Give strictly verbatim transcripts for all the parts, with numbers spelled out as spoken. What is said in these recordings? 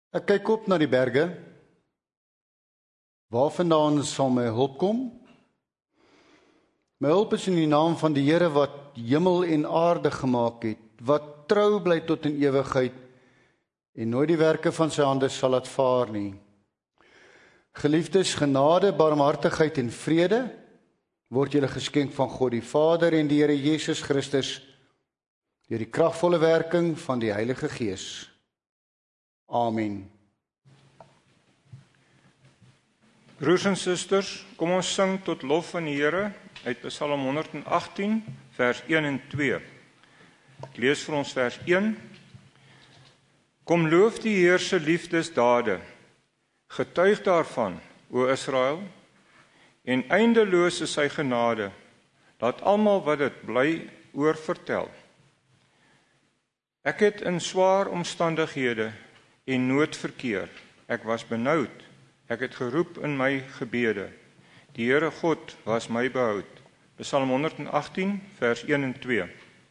Ek kyk op na die berge. Waarvandaan sal my hulp kom? My hulp is in die naam van die Here wat hemel en aarde gemaak het, wat trou bly tot in ewigheid en nooit die werke van sy hande sal laat vaar nie. Geliefdes, genade, barmhartigheid en vrede word julle geskenk van God die Vader en die Here Jesus Christus deur die kragvolle werking van die Heilige Gees. Amen. Broers en susters, kom ons sing tot lof van die Here uit Psalm honderd agttien, vers een en twee. Ek lees vir ons vers een. Kom loof die Heer se liefdesdade, getuig daarvan, o Israel, en eindeloos is sy genade, laat almal wat dit bly oor vertel. Ek het in swaar omstandighede en nood verkeer, ek was benoud, ek het geroep in my gebede, die Here God was my behoud. Psalm honderd agttien, vers een en twee.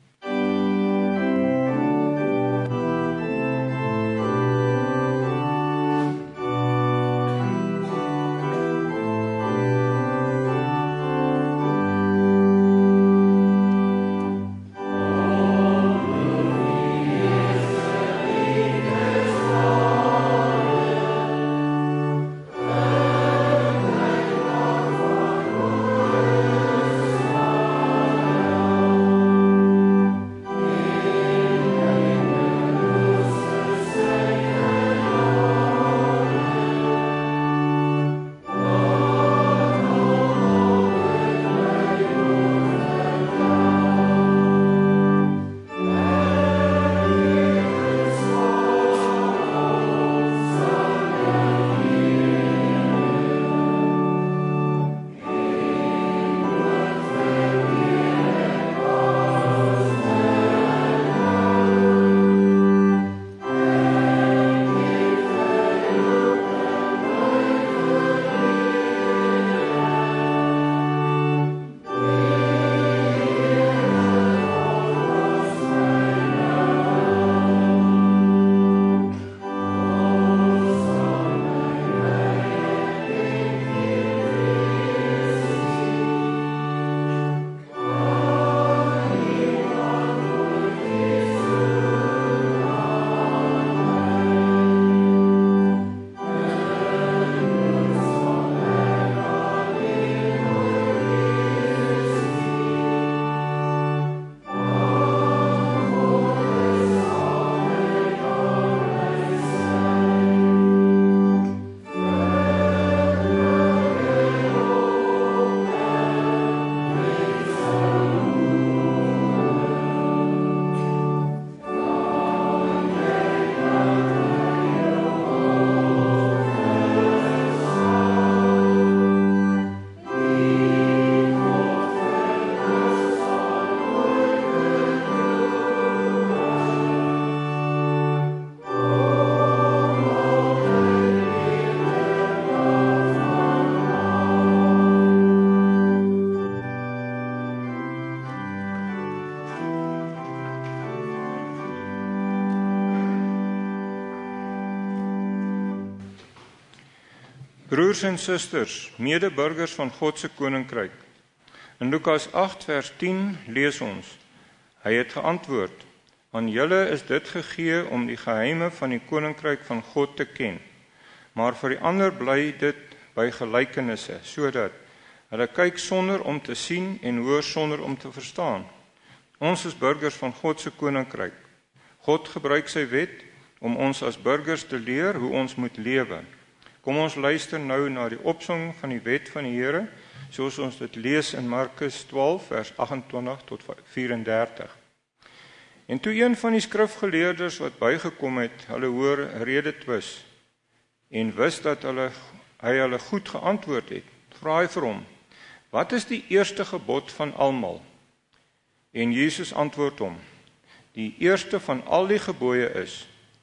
Broers en susters, medeburgers van God se koninkryk. In Lukas agt vers tien lees ons: Hy het geantwoord: Aan julle is dit gegee om die geheime van die koninkryk van God te ken, maar vir die ander bly dit by gelykenisse, sodat hulle kyk sonder om te sien en hoor sonder om te verstaan. Ons is burgers van God se koninkryk. God gebruik sy wet om ons as burgers te leer hoe ons moet lewe. Kom ons luister nou na die opsomming van die wet van die Here, soos ons dit lees in Markus twaalf, vers agt-en-twintig tot vyf-en-dertig. En toe een van die skrifgeleerdes wat bygekom het, hulle hoor rede twis, en wist dat hulle, hy hulle goed geantwoord het, vra hy vir hom: Wat is die eerste gebod van almal? En Jesus antwoord hom: Die eerste van al die gebooie is: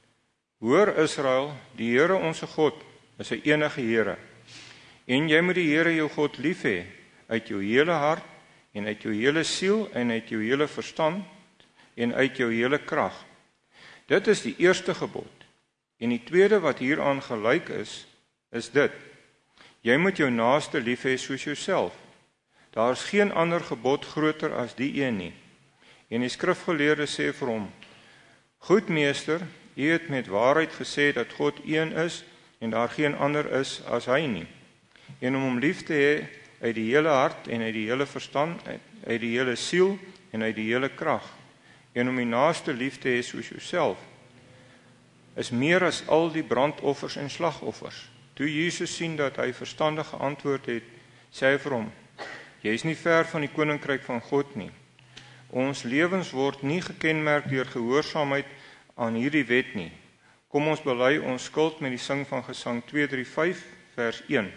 Hoor Israel, die Here onse God is 'n enige Here. En jy moet die Here jou God lief hê uit jou hele hart en uit jou hele siel en uit jou hele verstand en uit jou hele krag. Dit is die eerste gebod. En die tweede wat hieraan gelyk is, is dit: jy moet jou naaste lief hê soos jouself. Daar is geen ander gebod groter as die een nie. En die skrifgeleerde sê vir hom: goed meester, u het met waarheid gesê dat God een is en daar geen ander is as hy nie. En om hom lief te hê uit die hele hart en uit die hele verstand, uit die hele siel en uit die hele krag, en om die naaste lief te hê soos jouself, is meer as al die brandoffers en slagoffers. Toe Jesus sien dat hy verstandig geantwoord het, sê hy vir hom: jy is nie ver van die koninkryk van God nie. Ons lewens word nie gekenmerk deur gehoorsaamheid aan hierdie wet nie. Kom ons bely ons skuld met die sing van Gesang twee drie vyf vers een.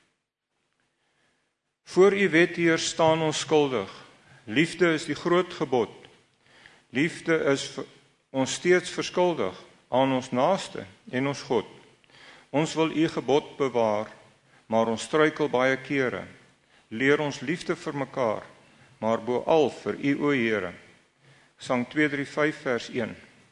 Voor u wet hier staan ons skuldig. Liefde is die groot gebod. Liefde is ons steeds verskuldig aan ons naaste en ons God. Ons wil u gebod bewaar, maar ons struikel baie kere. Leer ons liefde vir mekaar, maar bo al vir u, o Here. Gesang twee drie vyf vers een.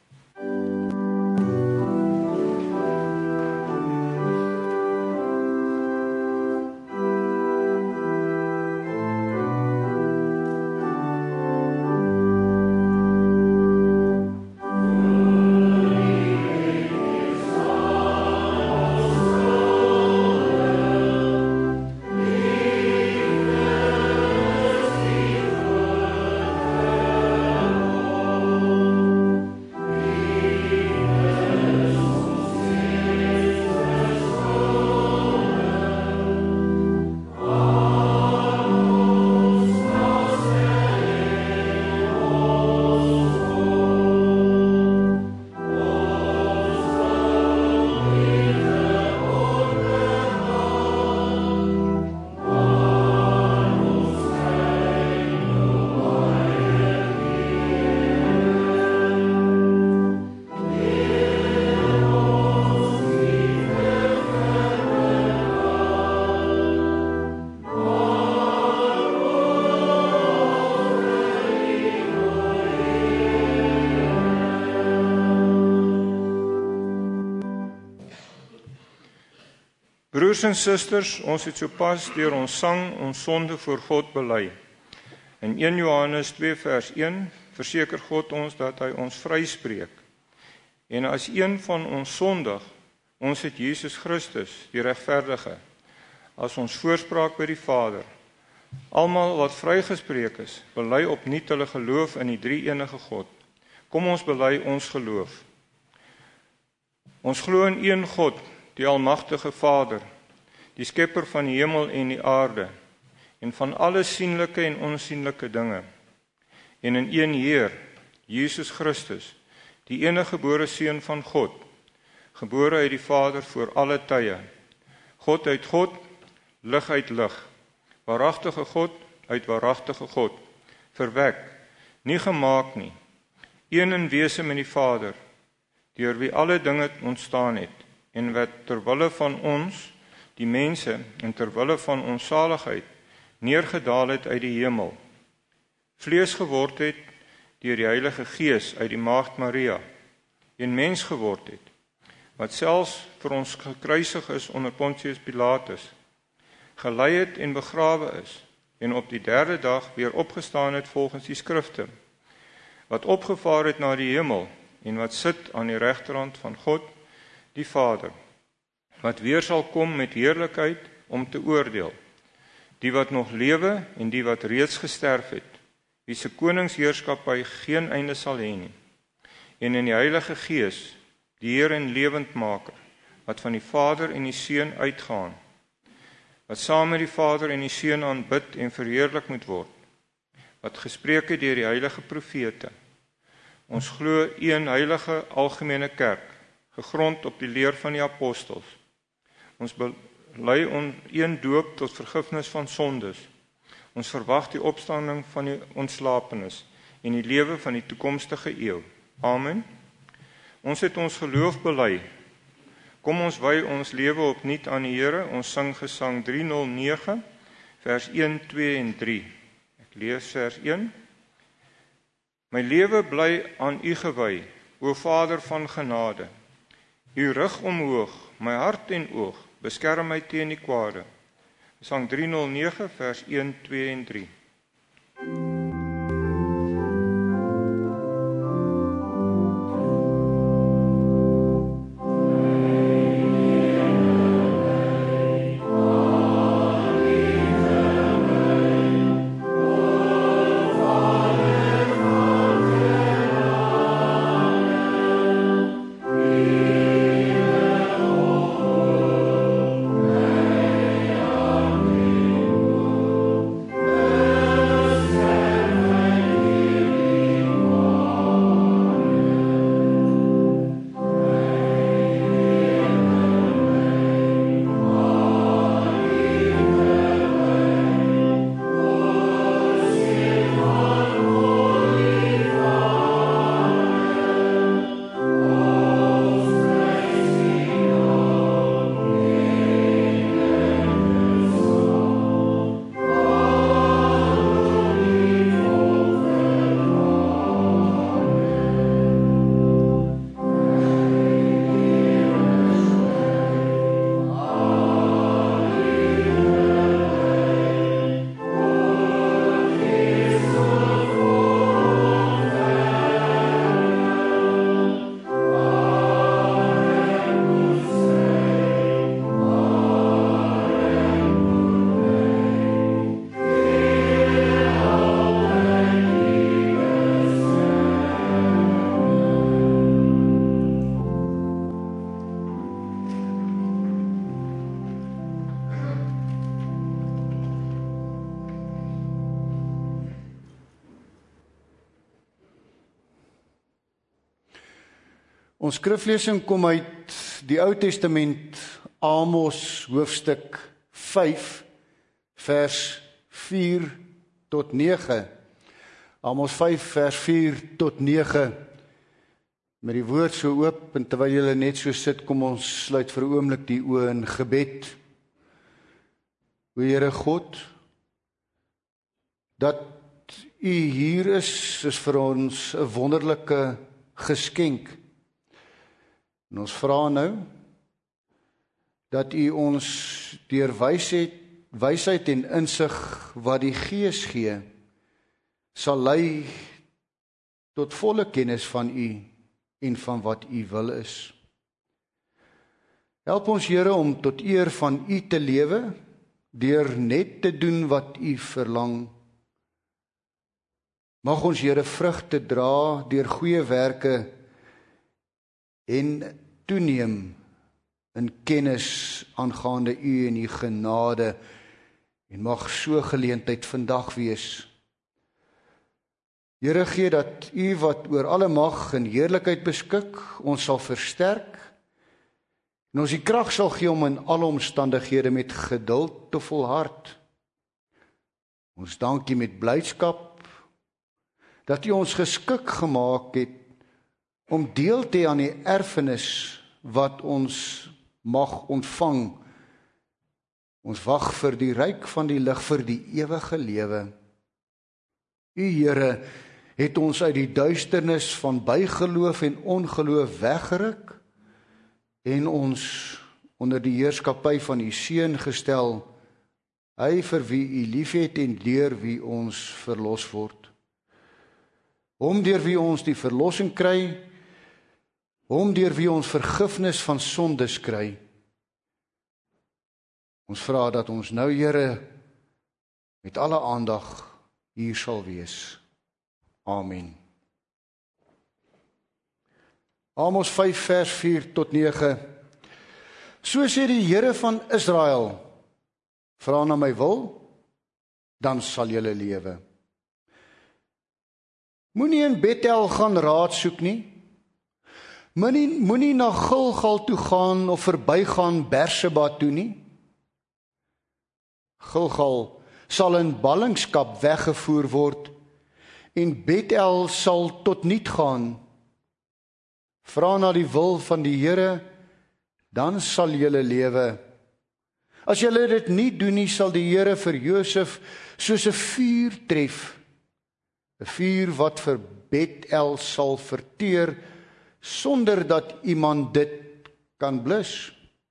Broers en susters, ons het sopas deur ons sang ons sonde voor God bely. In een Johannes twee vers een verseker God ons dat hy ons vryspreek. En as een van ons sondig, ons het Jesus Christus, die regverdige, as ons voorspraak by die Vader. Almal wat vrygespreek is, bely opnuut hulle geloof in die drie-enige God. Kom ons bely ons geloof. Ons glo in een God, die almagtige Vader, die skepper van die hemel en die aarde, en van alle sienlike en onsienlike dinge, en in een Heer, Jesus Christus, die enige gebore Seun van God, gebore uit die Vader voor alle tye, God uit God, lig uit lig, waaragtige God uit waaragtige God, verwek, nie gemaak nie, een in wese met die Vader, deur wie alle dinge ontstaan het, en wat terwille van ons, die mense, en terwille van ons saligheid, neergedaal het uit die hemel, vlees geword het, deur die Heilige Gees uit die Maagd Maria, en mens geword het, wat selfs vir ons gekruisig is onder Pontius Pilatus, gelei het en begrawe is, en op die derde dag weer opgestaan het volgens die skrifte, wat opgevaar het na die hemel, en wat sit aan die regterhand van God, die Vader, wat weer sal kom met heerlikheid om te oordeel, die wat nog lewe en die wat reeds gesterf het, wie se koningsheerskappy geen einde sal hê nie, en in die Heilige Gees, die Heer en lewendmaker, wat van die Vader en die Seun uitgaan, wat saam met die Vader en die Seun aanbid en verheerlik moet word, wat gespreek het deur die heilige profete. Ons glo een heilige algemene kerk, gegrond op die leer van die apostels. Ons bely een doop tot vergifnis van sondes. Ons verwag die opstanding van die ontslapenis en die lewe van die toekomstige eeu. Amen. Ons het ons geloof bely. Kom ons wy ons lewe opnuut aan die Here. Ons sing Gesang drie nul nege, vers een, twee en drie. Ek lees vers een. My lewe bly aan U gewy, o Vader van genade. U rig omhoog, my hart en oog, beskerm my teen die kwade. Psalm driehonderdnege vers een, twee en drie. Ons skriflesing kom uit die Ou Testament, Amos hoofstuk vyf, vers vier tot nege. Amos vyf vers vier tot nege. Met die woord so oop, en terwyl julle net so sit, kom ons sluit vir 'n oomblik die oë in gebed. O Here God, dat U hier is, is vir ons 'n wonderlike geskenk. En ons vra nou, dat U ons deur wysheid, wysheid en insig wat die Gees gee, sal lei tot volle kennis van U en van wat U wil is. Help ons Here om tot eer van U te lewe, deur net te doen wat U verlang. Mag ons Here vrugte dra deur goeie werke en toeneem in kennis aangaande U en U genade, en mag so geleentheid vandag wees. Here, gee dat U wat oor alle mag en heerlikheid beskik, ons sal versterk, en ons die krag sal gee om in alle omstandighede met geduld te volhard. Ons dank U met blydskap, dat U ons geskik gemaak het, om deel te hê aan die erfenis wat ons mag ontvang. Ons wag vir die ryk van die lig, vir die ewige lewe. U Here het ons uit die duisternis van bygeloof en ongeloof weggeruk en ons onder die heerskappy van U Seun gestel, hy vir wie U liefhet en deur wie ons verlos word. Hom deur wie ons die verlossing kry, hom deur wie ons vergifnis van sondes kry. Ons vra dat ons nou, Here, met alle aandag hier sal wees. Amen. Amos vyf vers vier tot nege. So sê die Here van Israel, vra na my wil, dan sal julle lewe. Moenie in Bethel gaan raad soek nie. Moenie, moenie na Gilgal toe gaan of verbygaan Berseba toe nie. Gilgal sal in ballingskap weggevoer word en Bethel sal tot niet gaan. Vra na die wil van die Here, dan sal julle lewe. As julle dit nie doen nie, sal die Here vir Josef soos 'n vuur tref, 'n vuur wat vir Bethel sal verteer, sonder dat iemand dit kan blus.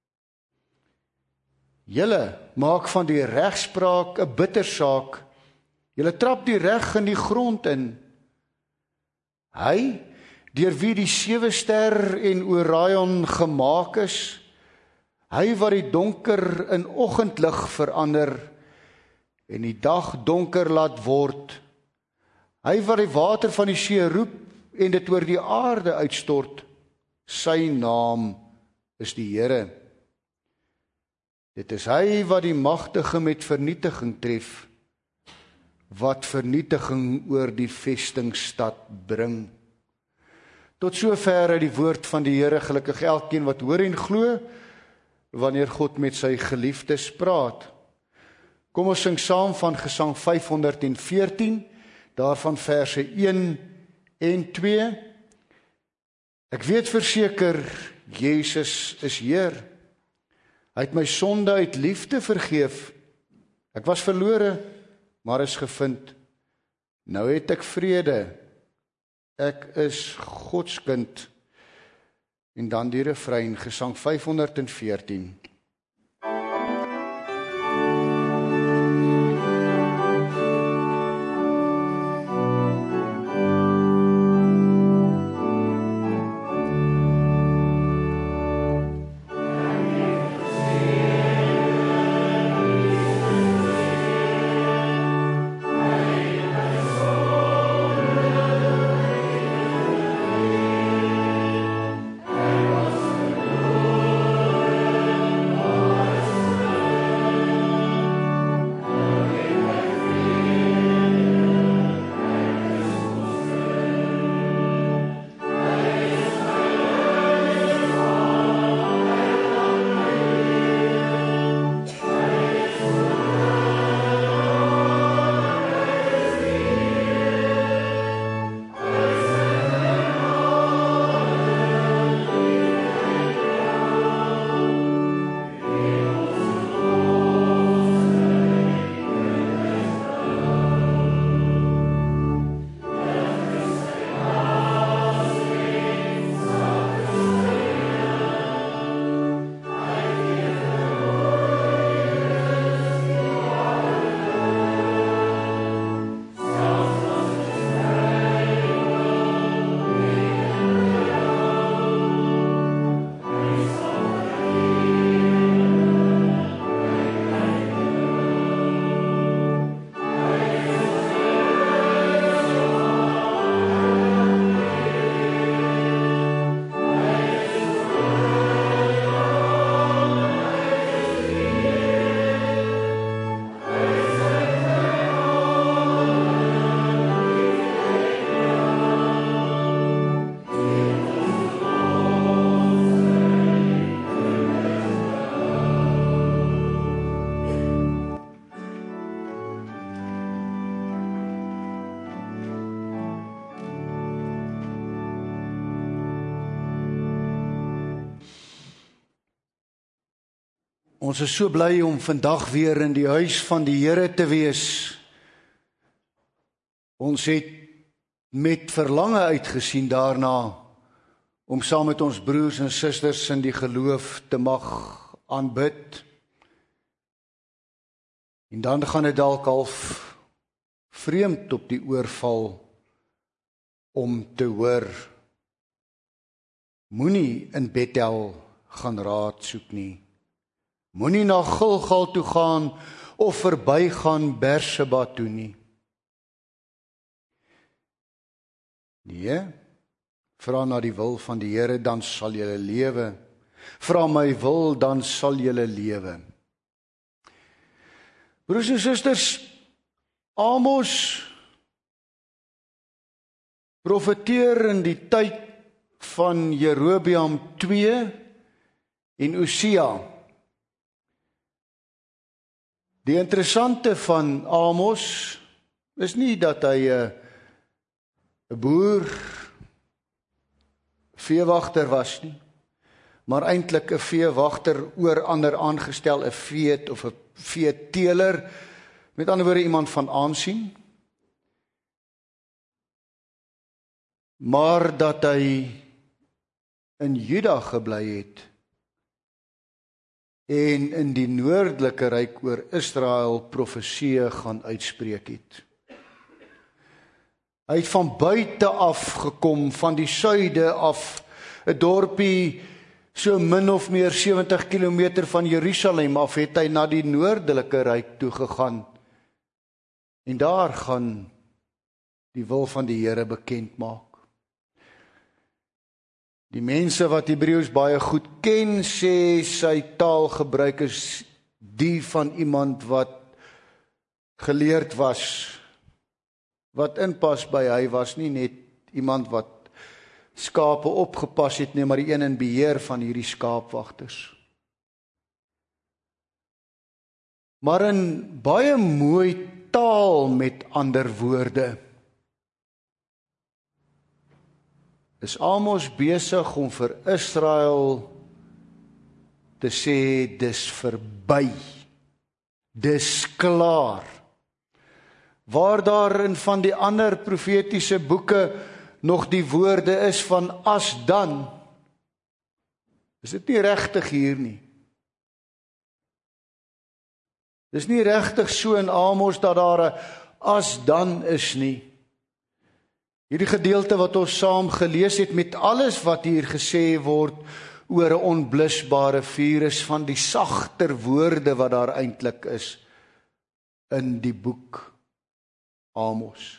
Julle maak van die regspraak 'n bittersaak. Julle trap die reg in die grond in. Hy, deur wie die sewe ster en Orion gemaak is, hy wat die donker in oggendlig verander en die dag donker laat word, hy wat die water van die see roep en dit oor die aarde uitstort, sy naam is die Here. Dit is hy wat die magtige met vernietiging tref, wat vernietiging oor die vestingstad bring. Tot sover uit die woord van die Here, gelukkig elkeen wat hoor en glo, wanneer God met sy geliefdes praat. Kom ons sing saam van Gesang vyf honderd veertien, daarvan verse een en twee. Ek weet verseker, Jesus is Heer. Hy het my sonde uit liefde vergeef. Ek was verlore, maar is gevind. Nou het ek vrede. Ek is Gods kind. En dan die refrein, Gesang vyf honderd veertien. Ons is so bly om vandag weer in die huis van die Here te wees. Ons het met verlange uitgesien daarna om saam met ons broers en susters in die geloof te mag aanbid. En dan gaan dit dalk half vreemd op die oor val om te hoor: moenie in Bethel gaan raad soek nie. Moenie na Gilgal toe gaan of verbygaan Berseba toe nie. Nee, vra na die wil van die Here, dan sal julle lewe. Vra my wil, dan sal julle lewe. Broers en susters, Amos profeteer in die tyd van Jerobeam twee en Osia. Die interessante van Amos is nie dat hy 'n boer, veewagter was nie, maar eintlik 'n veewagter oor ander aangestel, 'n veet of 'n veeteeler, met ander woorde iemand van aansien. Maar dat hy in Juda gebly het en in die noordelike ryk oor Israel profeseë gaan uitspreek het. Hy het van buite af gekom, van die suide af, 'n dorpie so min of meer sewentig kilometer van Jerusalem af, het hy na die noordelike ryk toe gegaan. En daar gaan die wil van die Here bekend maak. Die mense wat Hebreëus baie goed ken, sê sy taalgebruik is die van iemand wat geleerd was, wat inpas by hy was nie net iemand wat skape opgepas het nie, maar die een in beheer van hierdie skaapwagters. Maar in baie mooi taal, met ander woorde, is Amos besig om vir Israel te sê, dis verby, dis klaar. Waar daar in van die ander profetiese boeke nog die woorde is van as dan, is dit nie regtig hier nie. Dis nie regtig so in Amos dat daar 'n as dan is nie. Hierdie gedeelte wat ons saam gelees het met alles wat hier gesê word oor 'n onblusbare vuur is van die sagter woorde wat daar eintlik is in die boek Amos.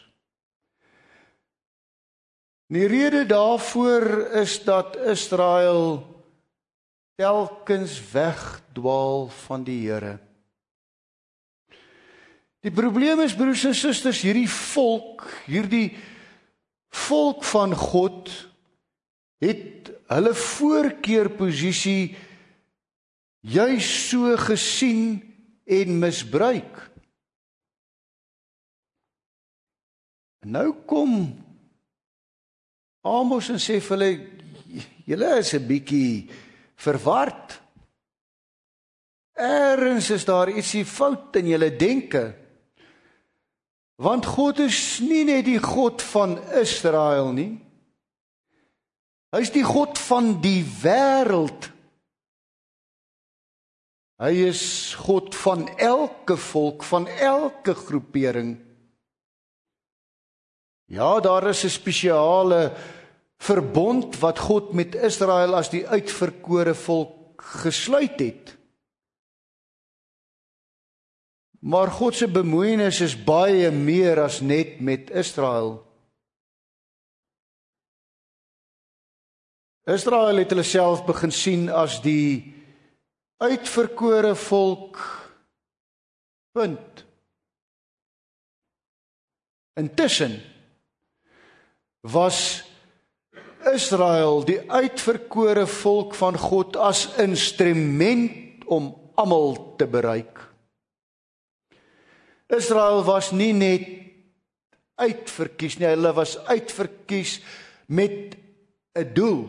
Die rede daarvoor is dat Israel telkens wegdwaal van die Here. Die probleem is, broers en susters, hierdie volk, hierdie volk van God, het hulle voorkeurposisie juis so gesien en misbruik. En nou kom Amos en sê vir hulle, julle is 'n bietjie verward. Ergens is daar ietsie fout in julle denke. Want God is nie net die God van Israel nie. Hy is die God van die wêreld. Hy is God van elke volk, van elke groepering. Ja, daar is 'n spesiale verbond wat God met Israel as die uitverkore volk gesluit het. Maar God se bemoeienis is baie meer as net met Israel. Israel het hulle self begin sien as die uitverkore volk. Punt. Intussen was Israel die uitverkore volk van God as instrument om almal te bereik. Israel was nie net uitverkies nie, hulle was uitverkies met 'n doel.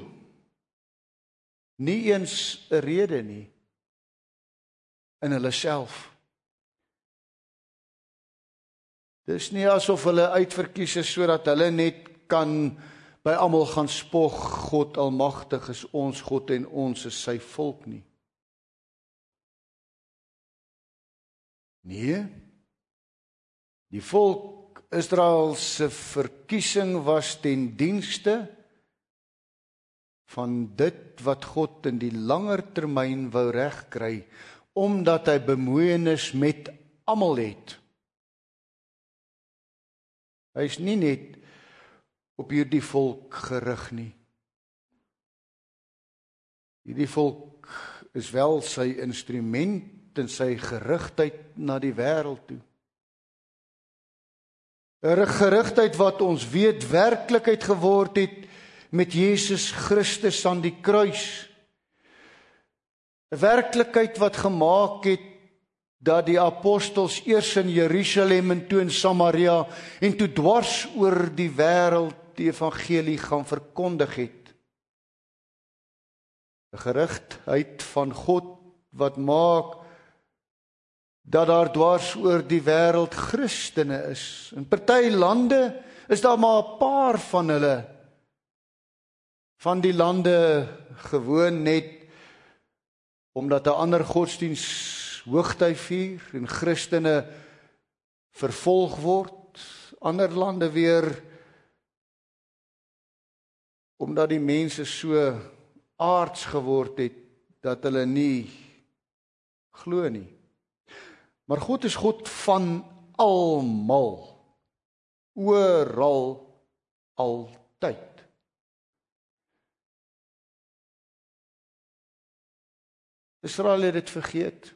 Nie eens 'n rede nie in hulle self. Dis nie asof hulle uitverkies is sodat hulle net kan by almal gaan spog, God almagtig is ons God en ons is sy volk nie. Nee, die volk Israel se verkiesing was ten dienste van dit wat God in die langer termyn wou regkry, omdat hy bemoeienis met almal het. Hy is nie net op hierdie volk gerig nie. Hierdie volk is wel sy instrument en sy gerigtheid na die wêreld toe. 'n gerigtheid wat ons weet werklikheid geword het met Jesus Christus aan die kruis. 'n Werklikheid wat gemaak het dat die apostels eers in Jerusalem en toe in Samaria en toe dwars oor die wêreld die evangelie gaan verkondig het. 'n Gerigtheid van God wat maak dat daar dwars oor die wêreld Christene is. In party lande is daar maar 'n paar van hulle. Van die lande gewoon net omdat 'n ander godsdiens hoogtyd vier en Christene vervolg word, ander lande weer omdat die mense so aards geword het dat hulle nie glo nie. Maar God is God van almal, oral, altyd. Israel het dit vergeet.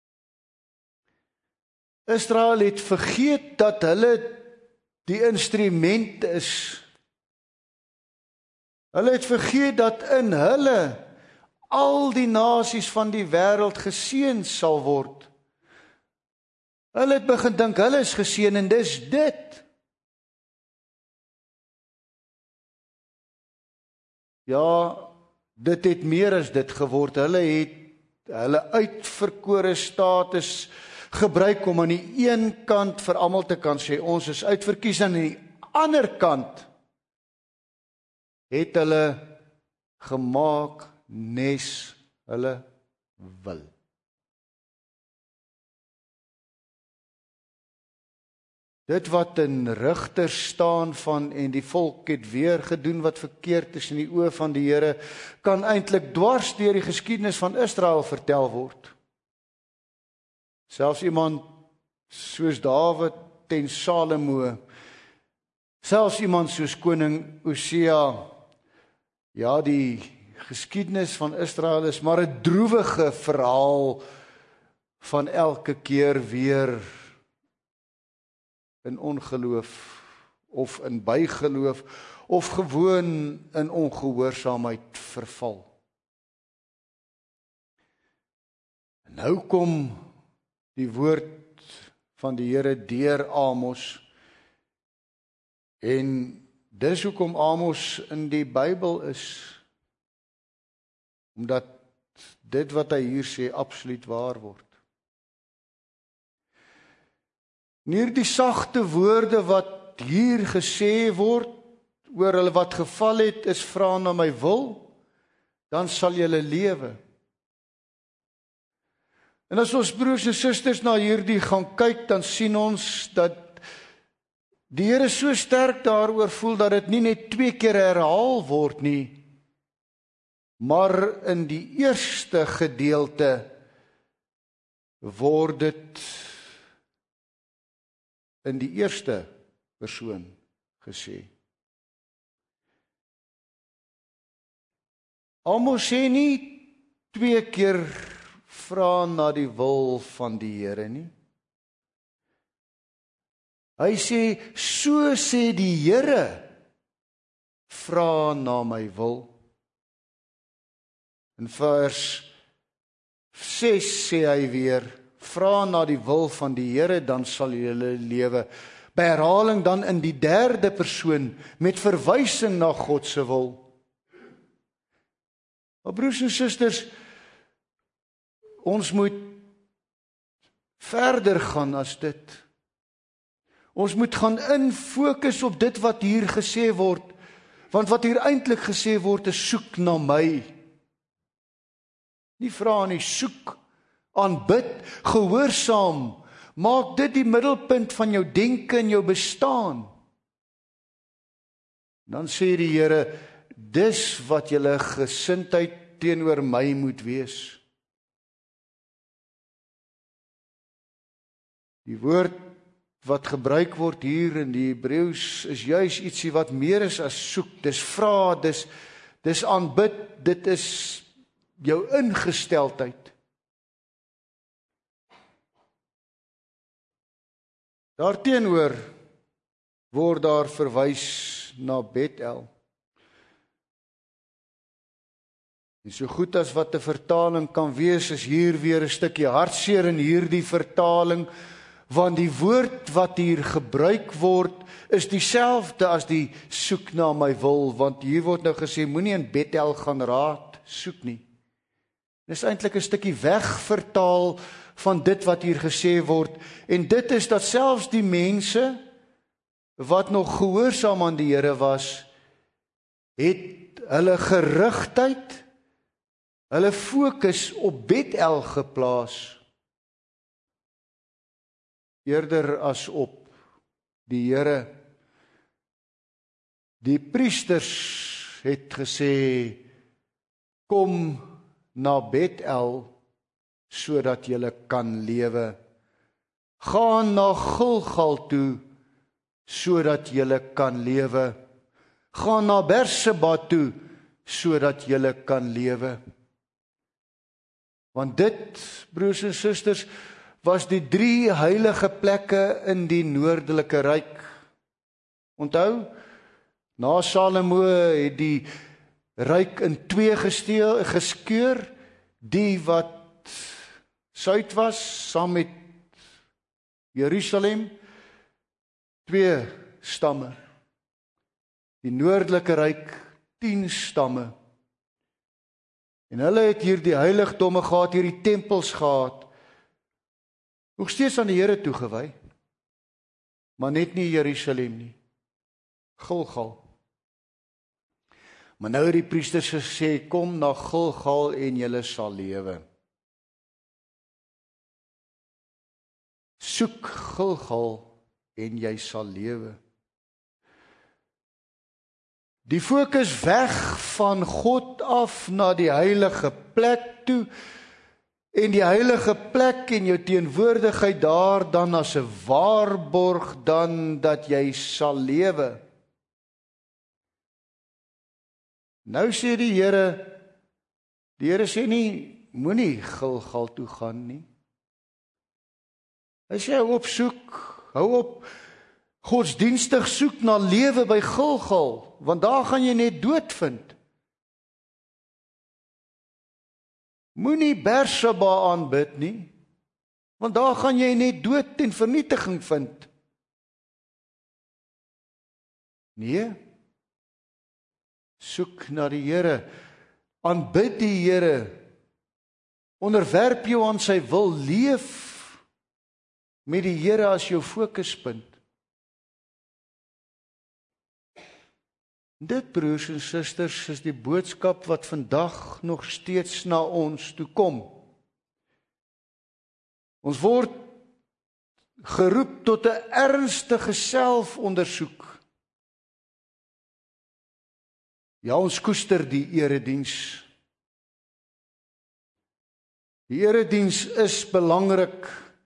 Israel het vergeet dat hulle die instrument is. Hulle het vergeet dat in hulle al die nasies van die wêreld geseën sal word. Hulle het begin dink, hulle is geseën en dis dit. Ja, dit het meer as dit geword. Hulle het hulle uitverkore status gebruik om aan die een kant vir almal te kan sê, ons is uitverkies, en aan die ander kant het hulle gemaak nes hulle wil. Dit wat in Rigters staan van en die volk het weer gedoen wat verkeerd is in die oë van die Here, kan eintlik dwars deur die geskiedenis van Israel vertel word. Selfs iemand soos Dawid en Salomo, selfs iemand soos koning Osia, ja, die geskiedenis van Israel is maar 'n droewige verhaal van elke keer weer in ongeloof of in bygeloof of gewoon in ongehoorsaamheid verval. En nou kom die woord van die Here deur Amos, en dis hoekom Amos in die Bybel is, omdat dit wat hy hier sê absoluut waar word. En hierdie sagte woorde wat hier gesê word oor hulle wat geval het, is vra na my wil, dan sal julle lewe. En as ons broers en susters na hierdie gaan kyk, dan sien ons dat die Here so sterk daaroor voel dat dit nie net twee keer herhaal word nie, maar in die eerste gedeelte word dit in die eerste persoon gesê. Amos sê nie twee keer vra na die wil van die Here nie. Hy sê, so sê die Here, vra na my wil. In vers ses sê hy weer, vra na die wil van die Here, dan sal julle lewe. By herhaling dan in die derde persoon, met verwysing na God se wil. Maar broers en susters, ons moet verder gaan as dit. Ons moet gaan in fokus op dit wat hier gesê word, want wat hier eintlik gesê word is soek na my. Nie vra nie, soek, aanbid, gehoorsaam, maak dit die middelpunt van jou denke en jou bestaan. Dan sê die Here, dis wat julle gesindheid teenoor my moet wees. Die woord wat gebruik word hier in die Hebreëus is juis ietsie wat meer is as soek, dis vra, dis, dis aanbid, dit is jou ingesteldheid. Daarteenoor word daar verwys na Bethel. En so goed as wat 'n vertaling kan wees, is hier weer 'n stukkie hartseer in hierdie vertaling, want die woord wat hier gebruik word, is dieselfde as die soek na my wil, want hier word nou gesê, moenie in Bethel gaan raad soek nie. Dit is eintlik 'n stukkie wegvertaal van dit wat hier gesê word, en dit is dat selfs die mense wat nog gehoorsaam aan die Here was, het hulle gerigtheid hulle fokus op Bethel geplaas, eerder as op die Here. Die priesters het gesê, kom na Bethel, sodat julle kan lewe. Gaan na Gilgal toe, sodat julle kan lewe. Gaan na Berseba toe, sodat julle kan lewe. Want dit, broers en susters, was die drie heilige plekke in die noordelike ryk. Onthou, na Salomo het die ryk in twee gesteel, geskeur, die wat suid was, saam met Jerusalem, twee stamme. Die noordelike ryk, tien stamme. En hulle het hier die heiligdomme gehad, hier die tempels gehad, nog steeds aan die Here toegewy, maar net nie Jerusalem nie, Gilgal. Maar nou het die priesters gesê, kom na Gilgal en julle sal lewe. Soek Gilgal en jy sal lewe. Die fokus weg van God af na die heilige plek toe, en die heilige plek en jou teenwoordigheid daar dan as 'n waarborg dan dat jy sal lewe. Nou sê die Here, die Here sê nie, moenie Gilgal toe gaan nie. Hy sê, hou op soek, hou op godsdienstig soek na lewe by Gilgal, want daar gaan jy net dood vind. Moenie Berseba aanbid nie, want daar gaan jy net dood en vernietiging vind. Nee, soek na die Here, aanbid die Here, onderwerp jou aan sy wil, leef met die Here as jou fokuspunt. Dit, broers en susters, is die boodskap wat vandag nog steeds na ons toe kom. Ons word geroep tot 'n ernstige selfondersoek. Ja, ons koester die erediens. Die erediens is belangrik.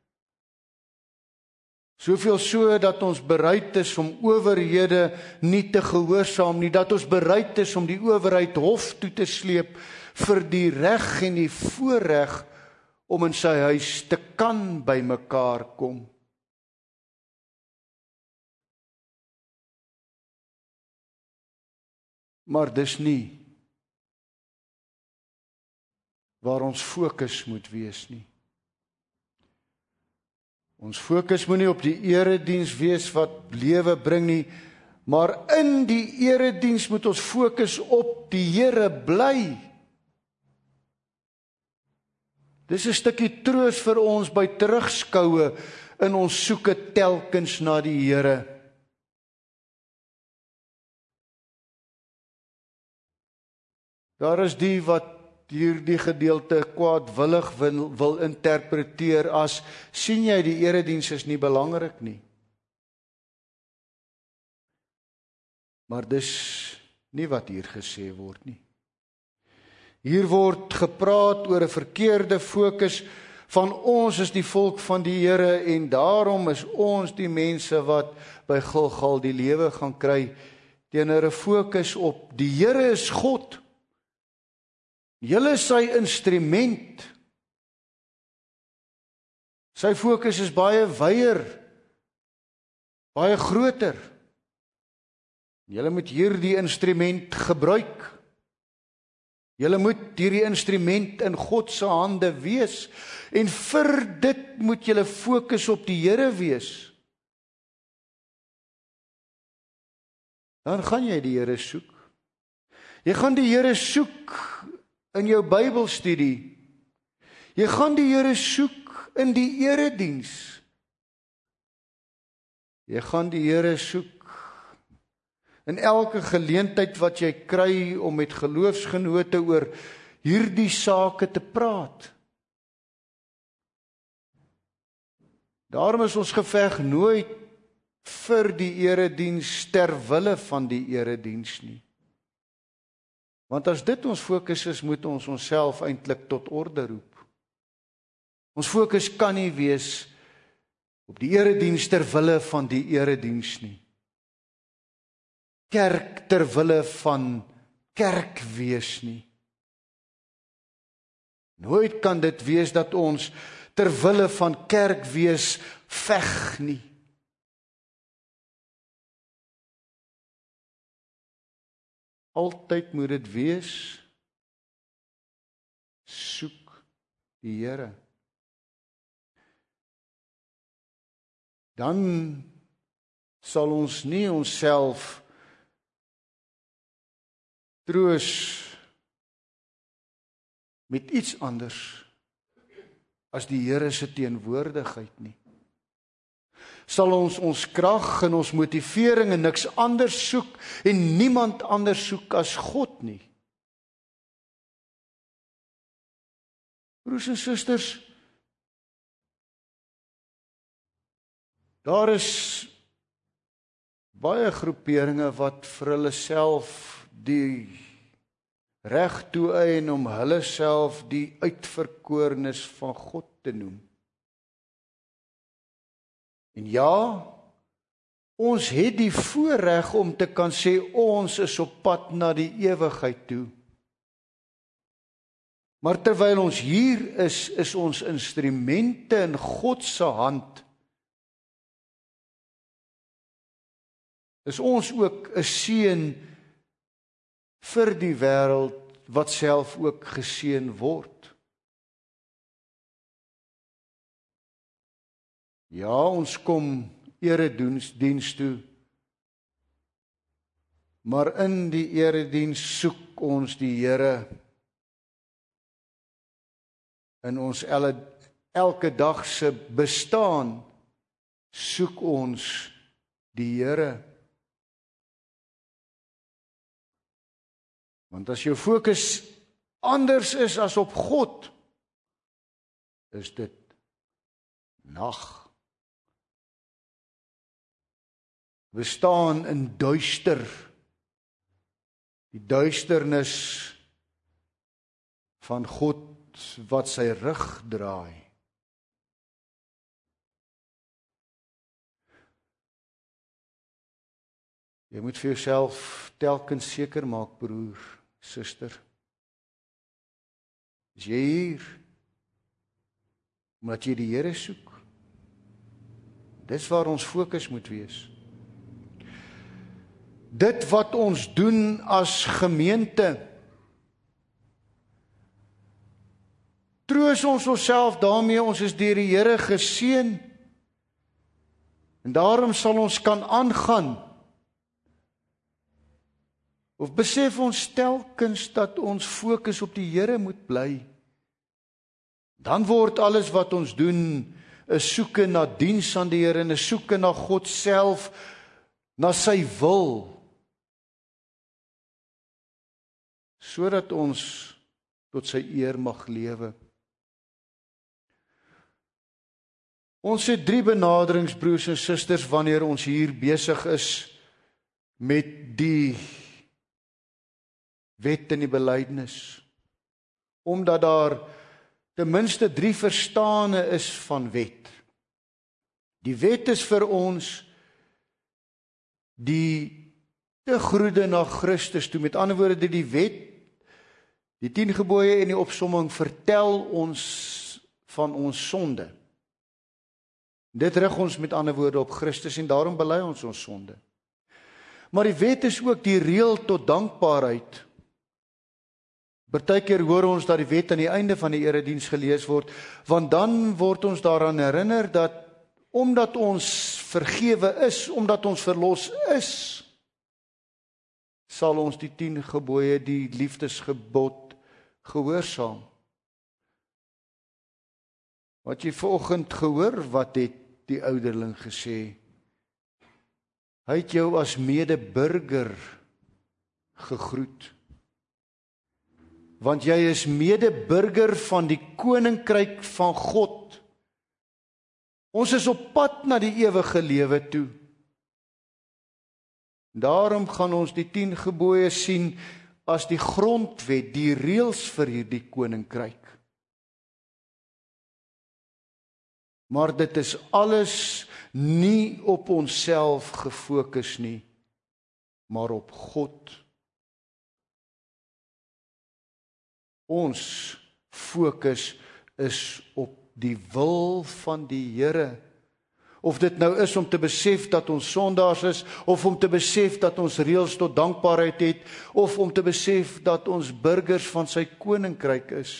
Soveel so dat ons bereid is om owerhede nie te gehoorsaam nie, dat ons bereid is om die owerheid hof toe te sleep vir die reg en die voorreg om in sy huis te kan by mekaar kom. Maar dis nie waar ons fokus moet wees nie. Ons fokus moet nie op die erediens wees wat lewe bring nie, maar in die erediens moet ons fokus op die Here bly. Dis 'n stukkie troos vir ons by terugskoue in ons soeke telkens na die Here. Daar is die wat hierdie gedeelte kwaadwillig wil, wil interpreteer as, sien jy die erediens is nie belangrik nie. Maar dis nie wat hier gesê word nie. Hier word gepraat oor 'n verkeerde fokus van ons is die volk van die Here en daarom is ons die mense wat by Gilgal die lewe gaan kry, teenoor 'n fokus op die Here is God. Julle is sy instrument. Sy fokus is baie wyer, baie groter. Julle moet hierdie instrument gebruik. Julle moet hierdie instrument in God se hande wees. En vir dit moet julle fokus op die Here wees. Dan gaan jy die Here soek. Jy gaan die Here soek in jou Bybelstudie. Jy gaan die Here soek in die erediens. Jy gaan die Here soek in elke geleentheid wat jy kry om met geloofsgenote oor hierdie sake te praat. Daarom is ons geveg nooit vir die erediens ter wille van die erediens nie. Want as dit ons fokus is, moet ons onsself eintlik tot orde roep. Ons fokus kan nie wees op die erediens ter wille van die erediens nie. Kerk ter wille van kerk wees nie. Nooit kan dit wees dat ons ter wille van kerk wees veg nie. Altyd moet dit wees, soek die Here. Dan sal ons nie onsself troos met iets anders as die Here se teenwoordigheid nie. Sal ons ons krag en ons motivering en niks anders soek en niemand anders soek as God nie. Broers en susters, daar is baie groeperinge wat vir hulle self die reg toeëien om hulle self die uitverkorenes van God te noem. En ja, ons het die voorreg om te kan sê ons is op pad na die ewigheid toe. Maar terwyl ons hier is, is ons instrumente in God se hand. Is ons ook 'n seën vir die wêreld wat self ook geseën word. Ja, ons kom erediens toe, maar in die erediens soek ons die Here in ons ele, elke dag se bestaan soek ons die Here. Want as jou fokus anders is as op God, is dit nag. We staan in duister, die duisternis van God wat sy rug draai. Jy moet vir jouself telkens seker maak, broer, suster. Is jy hier omdat jy die Here soek? Dis waar ons fokus moet wees. Dit wat ons doen as gemeente, troos ons onsself daarmee, ons is deur die Here geseën, en daarom sal ons kan aangaan. Of besef ons telkens dat ons fokus op die Here moet bly, dan word alles wat ons doen 'n soeke na diens aan die Here en 'n soeke na God self, na sy wil, sodat ons tot sy eer mag lewe. Ons het drie benaderings, broers en susters, wanneer ons hier besig is met die wet en die belydenis. Omdat daar ten minste drie verstane is van wet. Die wet is vir ons die te groede na Christus toe. Met ander woorde, die wet, die tien gebooie en die opsomming vertel ons van ons sonde. Dit rig ons met ander woorde op Christus en daarom bely ons ons sonde. Maar die wet is ook die reël tot dankbaarheid. Partykeer hoor ons dat die wet aan die einde van die erediens gelees word, want dan word ons daaraan herinner dat omdat ons vergewe is, omdat ons verlos is, sal ons die tien gebooie, die liefdesgebod gehoorsaam. Wat jy vanoggend gehoor, wat het die ouderling gesê? Hy het jou as medeburger gegroet. want jy is medeburger van die koninkryk van God. Ons is op pad na die ewige lewe toe. Daarom gaan ons die tien gebooie sien as die grondwet, die reëls vir hierdie koninkryk. Maar dit is alles nie op onsself gefokus nie, maar op God. Ons fokus is op die wil van die Here. Of dit nou is om te besef dat ons sondaars is, of om te besef dat ons reëls tot dankbaarheid het, of om te besef dat ons burgers van sy koninkryk is.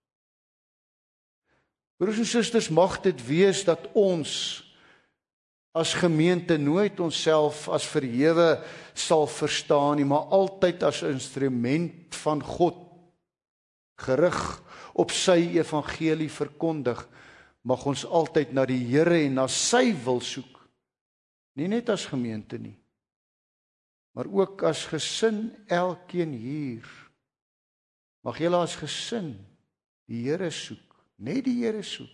Broers en susters, mag dit wees dat ons as gemeente nooit onsself as verhewe sal verstaan nie, maar altyd as instrument van God, gerig op sy evangelie verkondig. Mag ons altyd na die Here en na sy wil soek, nie net as gemeente nie, maar ook as gesin, elkeen hier. Mag julle as gesin die Here soek, net die Here soek.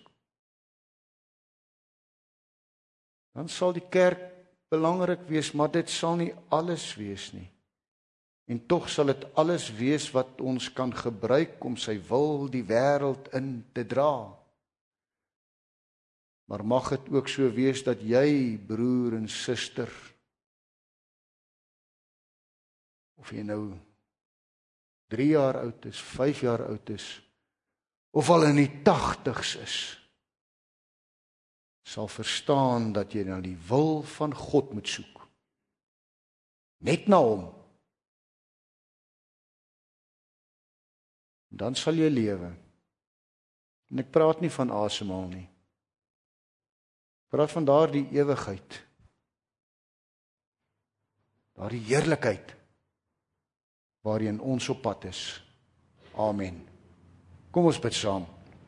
Dan sal die kerk belangrik wees, maar dit sal nie alles wees nie. En tog sal dit alles wees wat ons kan gebruik om sy wil die wêreld in te dra. Maar mag het ook so wees dat jy, broer en suster, of jy nou drie jaar oud is, vyf jaar oud is, of al in die tagtigs is, sal verstaan dat jy na die wil van God moet soek. Net na hom. Dan sal jy lewe. En ek praat nie van asemhaal nie. Praat van daardie ewigheid, daardie heerlikheid, waarin ons op pad is. Amen. Kom ons bid saam.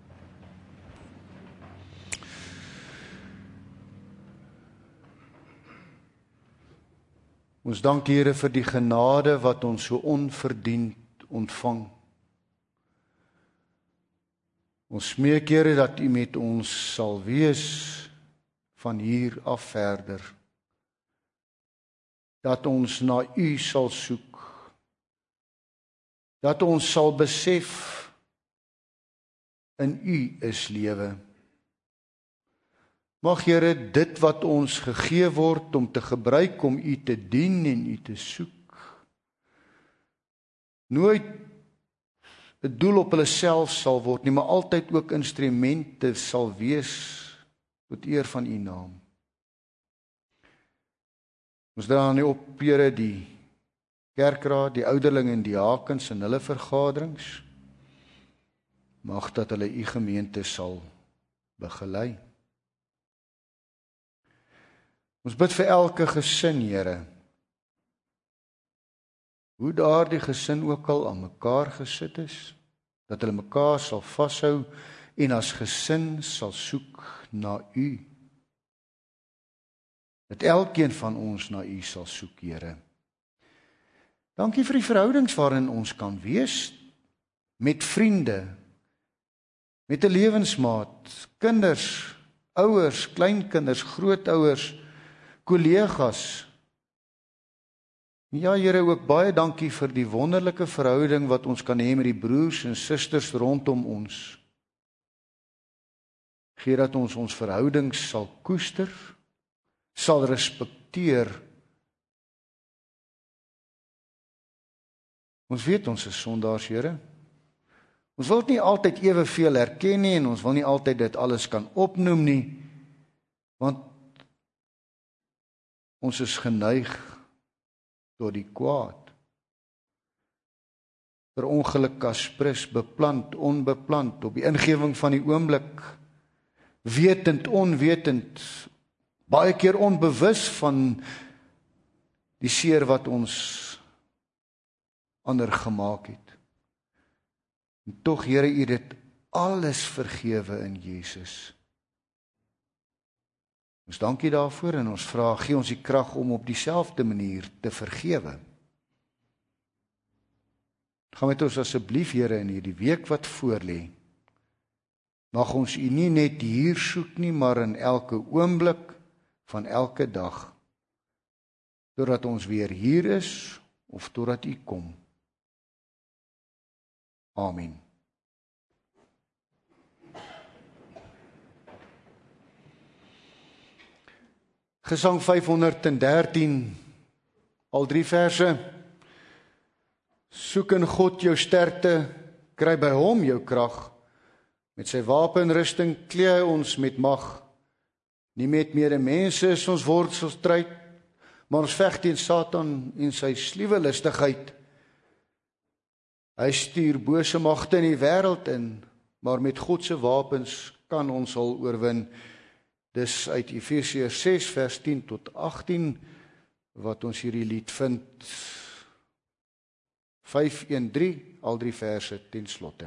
Ons dank Here vir die genade wat ons so onverdiend ontvang. Ons smeek Here dat U met ons sal wees van hier af verder, dat ons na U sal soek, dat ons sal besef, in U is lewe. Mag Here dit wat ons gegee word om te gebruik om U te dien en U te soek, nooit 'n doel op hulle self sal word nie, maar altyd ook instrumente sal wees tot eer van U naam. Ons dra aan U op, Here, die kerkraad, die ouderlinge en diakens in hulle vergaderings. Mag dat hulle U gemeente sal begelei. Ons bid vir elke gesin, Here. Hoe daardie gesin ook al aan mekaar gesit is, dat hulle mekaar sal vashou en as gesin sal soek na U. Dat elkeen van ons na U sal soek, Here. Dankie vir die verhoudings waarin ons kan wees, met vriende, met 'n lewensmaat, kinders, ouers, kleinkinders, grootouers, kollegas. Ja, Here, ook baie dankie vir die wonderlike verhouding wat ons kan hê met die broers en susters rondom ons. Gee dat ons ons verhoudings sal koester, sal respekteer. Ons weet ons is sondaars, Here. Ons wil nie altyd eweveel erken nie en ons wil nie altyd dit alles kan opnoem nie, want ons is geneig tot die kwaad. Per ongeluk aspres, beplant, onbeplant, op die ingewing van die oomblik, wetend, onwetend, baie keer onbewus van die seer wat ons ander gemaak het. En tog, Here, U het dit alles vergewe in Jesus. Ons dank U daarvoor en ons vra, gee ons die krag om op dieselfde manier te vergewe. Gaan met ons asseblief, Here, in hierdie week wat voorlê. Mag ons U nie net hier soek nie, maar in elke oomblik van elke dag, totdat ons weer hier is, of totdat U kom. Amen. Gesang vyfhonderddertien, al drie verse. Soek in God jou sterkte, kry by hom jou krag. Met sy wapenrusting klee hy ons met mag. Nie met medemense is ons wortelstryd, maar ons veg teen Satan en sy sluwe listigheid. Hy stuur bose magte in die wêreld in, maar met God se wapens kan ons al oorwin. Dis uit Efesiërs ses vers tien tot agtien wat ons hierdie lied vind. vyf een drie, al drie verse ten slotte.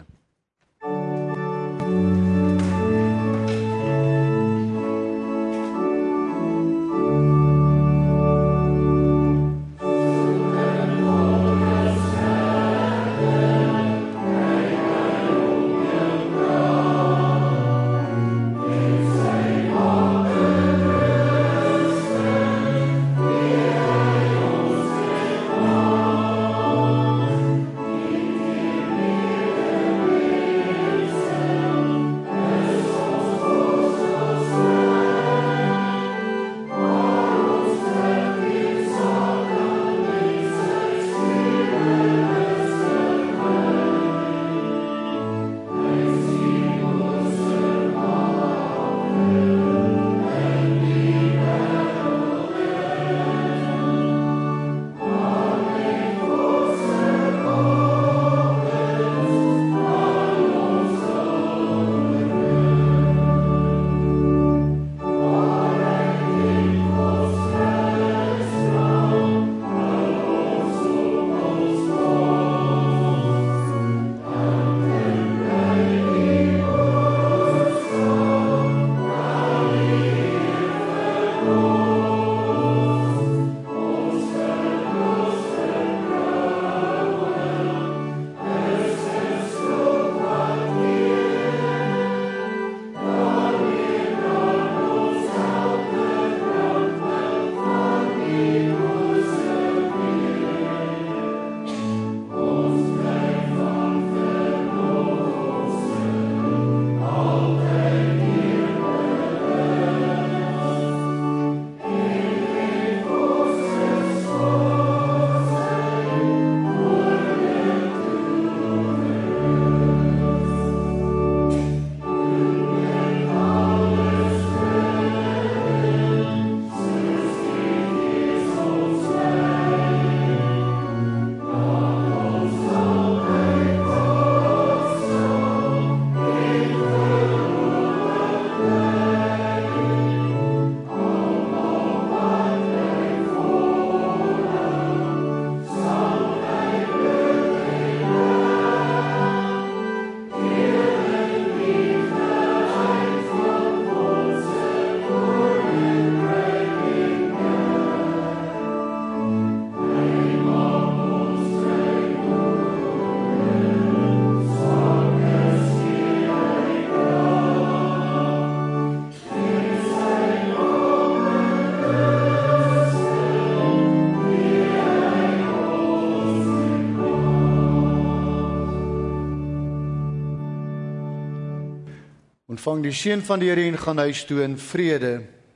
Ontvang die seën van die Here en gaan huis toe in vrede.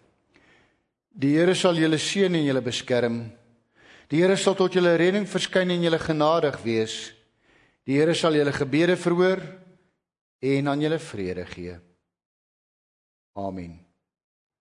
Die Here sal julle seën en julle beskerm. Die Here sal tot julle redding verskyn en julle genadig wees. Die Here sal julle gebede verhoor en aan julle vrede gee. Amen.